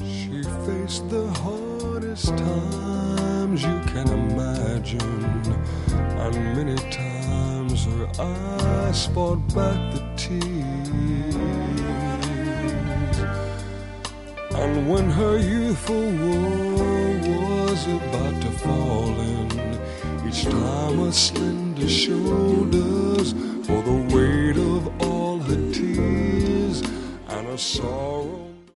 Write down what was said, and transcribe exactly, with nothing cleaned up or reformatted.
She faced the hardest times you can imagine, and many times her eyes fought back the tears. And when her youthful world was about to fall in, each time her slender shoulders bore the weight of all her tears, and her soul